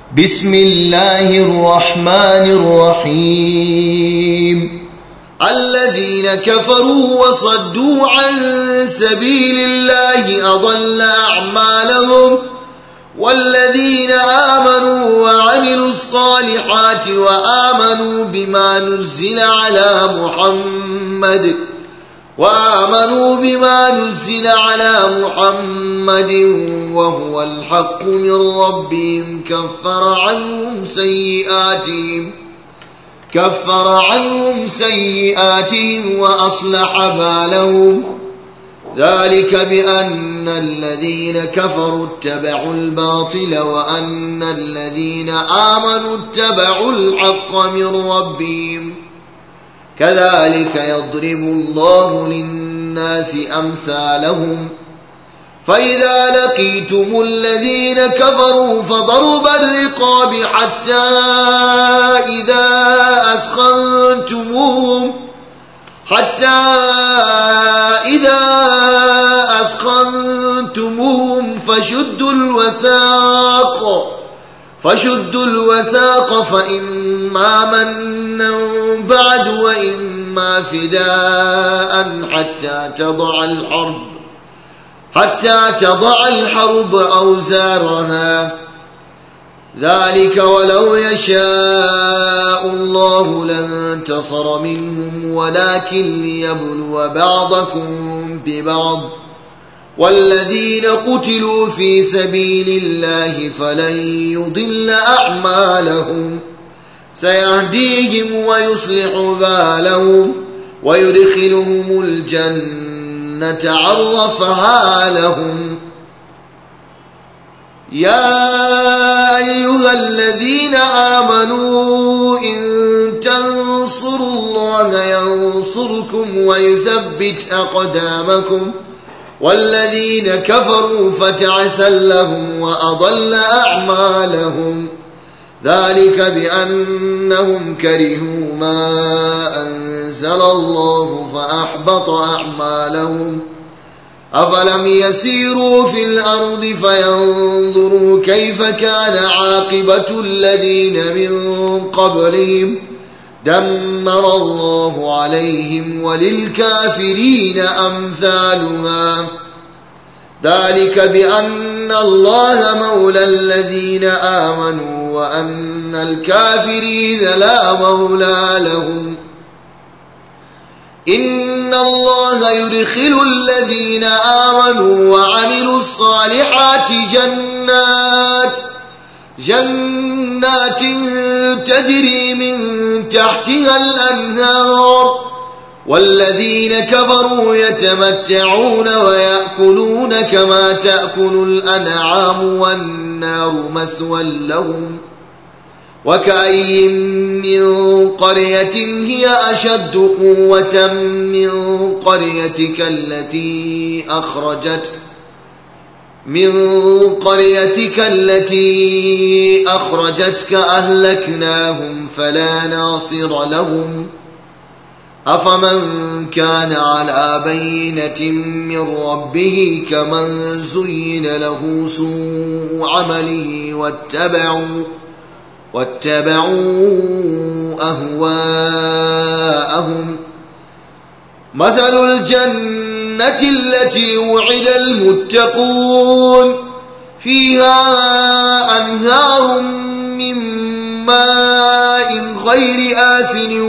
بسم الله الرحمن الرحيم. الذين كفروا وصدوا عن سبيل الله أضل أعمالهم، والذين آمنوا وعملوا الصالحات وآمنوا بما نزل على محمد وهو الحق من ربهم كفر عنهم سيئاتهم وأصلح بالهم. ذلك بأن الذين كفروا اتبعوا الباطل وأن الذين آمنوا اتبعوا الحق من ربهم. كذلك يضرب الله للناس أمثالهم. فإذا لقيتم الذين كفروا فضرب الرقاب حتى إذا أثخنتموهم فشدوا الوثاق فإما منا بعد وإما فداء حتى تضع الحرب أوزارها. ذلك ولو يشاء الله لانتصر منهم ولكن ليبلو بعضكم ببعض. والذين قتلوا في سبيل الله فلن يضل أعمالهم، سيهديهم ويصلح بالهم ويدخلهم الجنة عرفها لهم. يا أيها الذين آمنوا إن تنصروا الله ينصركم ويثبت أقدامكم. والذين كفروا فتعسا لهم وأضل أعمالهم. ذلك بأنهم كرهوا ما أنزل الله فأحبط أعمالهم. أفلم يسيروا في الأرض فينظروا كيف كان عاقبة الذين من قبلهم دمر الله عليهم وللكافرين أمثالها. ذلك بأن الله مولى الذين آمنوا وأن الكافرين لا مولى لهم. إن الله يدخل الذين آمنوا وعملوا الصالحات جنات تجري من تحتها الأنهار. والذين كفروا يتمتعون ويأكلون كما تأكل الأنعام والنار مثوى لهم. وكأي من قرية هي أشد قوة من قريتك التي أخرجتك أهلكناهم فلا ناصر لهم. أفمن كان على بينة من ربه كمن زين له سوء عمله واتبعوا أهواءهم. مثل الجنة التي وعد المتقون فيها أنهار من ماء غير آسن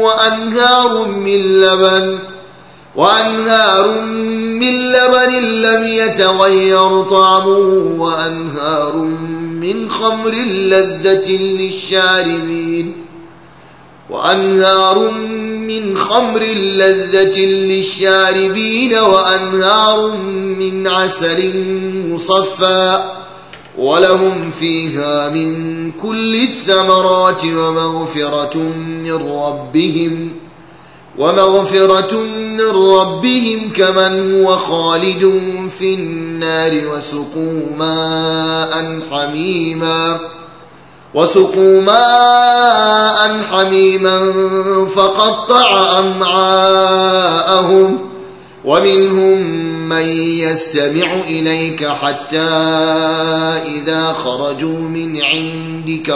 وأنهار من لبن لم يتغير طعمه وأنهار من خمر لذة للشاربين وأنهار من عسل مصفى ولهم فيها من كل الثمرات ومغفرة من ربهم كمن هو خالد في النار وسقوا ماء حميما فقطع أمعاءهم. ومنهم من يستمع إليك حتى إذا خرجوا من عندك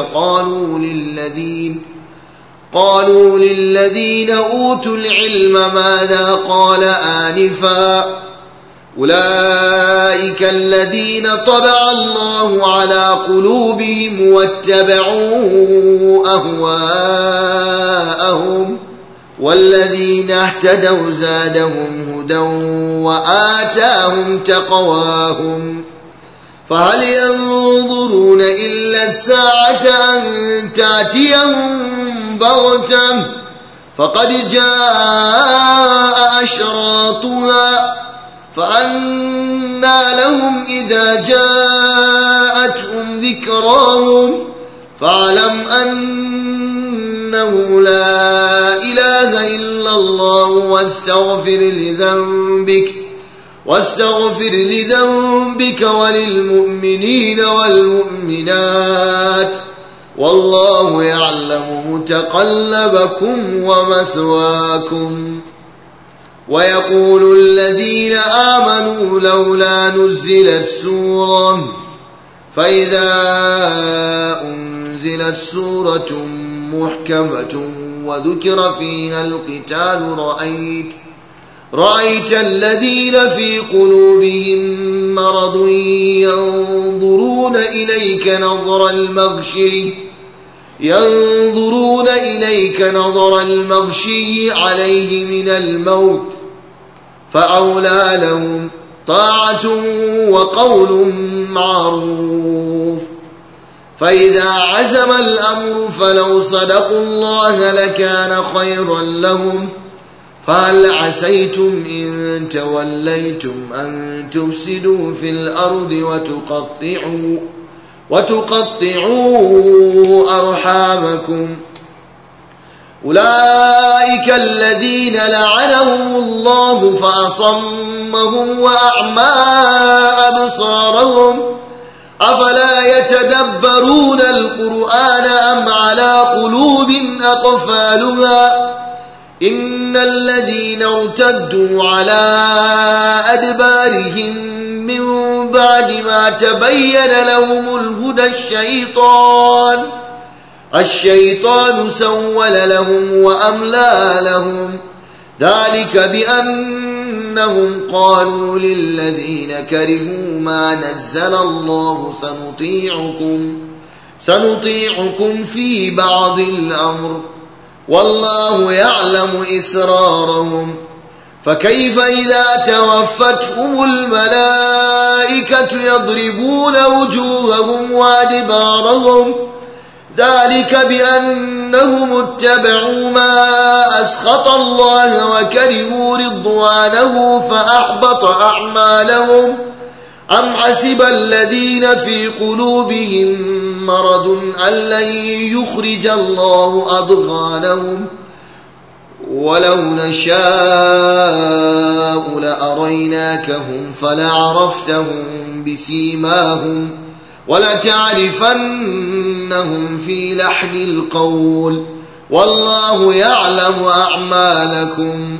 قالوا للذين أوتوا العلم ماذا قال آنفا أولئك الذين طبع الله على قلوبهم واتبعوا أهواءهم والذين اهتدوا زادهم هدى وآتاهم تقواهم فهل ينظرون إلا الساعة أن تأتيهم بغتة فقد جاء أشراطها فأنى لهم إذا جاءتهم ذكراهم فاعلم أنه لا إله إلا الله واستغفر لذنبك وللمؤمنين والمؤمنات والله يعلم متقلبكم ومثواكم. ويقول الذين آمنوا لولا نزلت سورة فإذا أنزلت سورة محكمة وذكر فيها القتال رأيت الذين في قلوبهم مرض ينظرون إليك نظر المغشي عليه من الموت فأولى لهم طاعة وقول معروف. فإذا عزم الأمر فلو صدقوا الله لكان خيرا لهم فهل عسيتم إن توليتم أن تفسدوا في الأرض وتقطعوا أرحامكم أولئك الذين لعنهم الله فأصمهم وأعمى أبصارهم أفلا يتدبرون القرآن أم على قلوب أقفالها إن الذين ارتدوا على أدبارهم من بعد ما تبين لهم الهدى الشيطان سول لهم وأملى لهم ذلك بأنهم قالوا للذين كرهوا ما نزل الله سنطيعكم في بعض الأمر والله يعلم إسرارهم فكيف إذا توفتهم الملائكة يضربون وجوههم وأدبارهم ذلك بأنهم اتبعوا ما أسخط الله وكرهوا رضوانه فأحبط أعمالهم أم حسب الذين في قلوبهم مرض أن لن يخرج الله أضغانهم ولو نشاء لأريناكهم فلعرفتهم بسيماهم ولتعرفنهم في لحن القول والله يعلم أعمالكم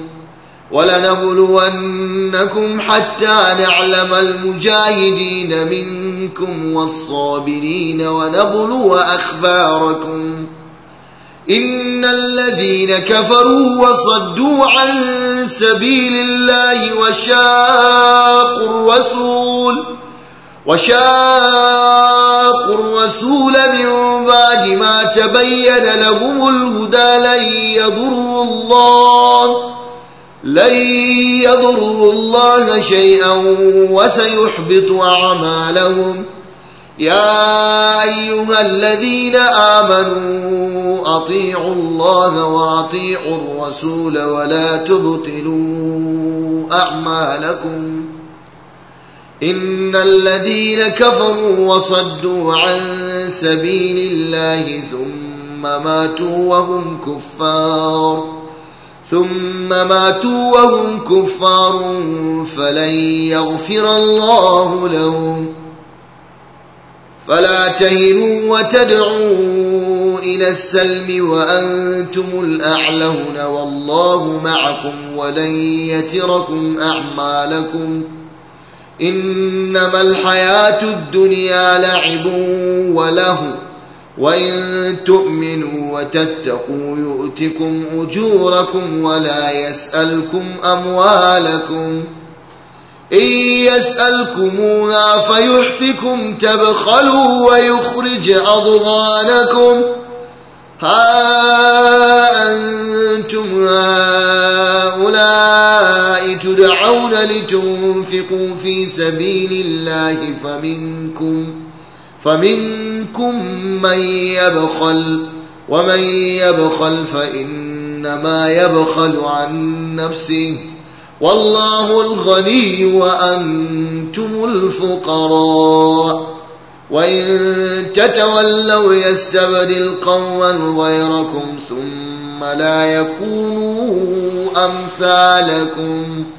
ولنبلونكم حتى نعلم المجاهدين منكم والصابرين ونبلو أخباركم إن الذين كفروا وصدوا عن سبيل الله وشاقوا الرسول من بعد ما تبين لهم الهدى لن يضروا الله شيئا وسيحبط أعمالهم يا أيها الذين آمنوا أطيعوا الله وأطيعوا الرسول ولا تبطلوا أعمالكم إن الذين كفروا وصدوا عن سبيل الله ثم ماتوا وهم كفار فلن يغفر الله لهم فلا تهنوا وتدعوا إلى السلم وأنتم الأعلون والله معكم ولن يتركم أعمالكم إنما الحياة الدنيا لعب وله وإن تؤمنوا وتتقوا يؤتكم أجوركم ولا يسألكم أموالكم إن يسألكموها فيحفكم تبخلوا ويخرج أضغانكم ها أنتم هؤلاء تدعون لتنفقوا في سبيل الله فمنكم من يبخل ومن يبخل فإنما يبخل عن نفسه والله الغني وأنتم الفقراء وإن تتولوا يستبدل قوما غيركم ثم لا يكونوا أمثالكم